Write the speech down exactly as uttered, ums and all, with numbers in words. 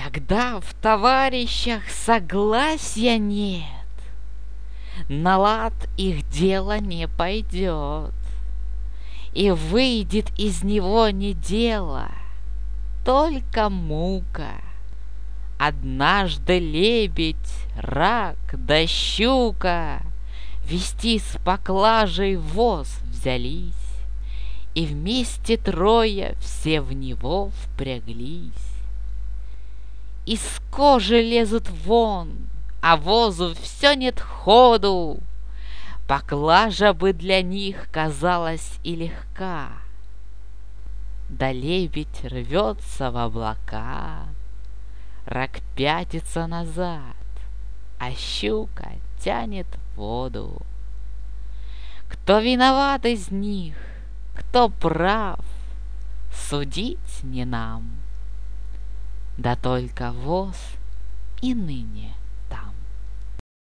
Когда в товарищах согласия нет, на лад их дело не пойдет, и выйдет из него не дело, только мука. Однажды лебедь, рак да щука везти с поклажей воз взялись, и вместе трое все в него впряглись. Из кожи лезут вон, а возу все нет ходу. Поклажа бы для них казалась и легка. Да лебедь рвется в облака, рак пятится назад, а щука тянет воду. Кто виноват из них, кто прав, судить не нам. Да только воз и ныне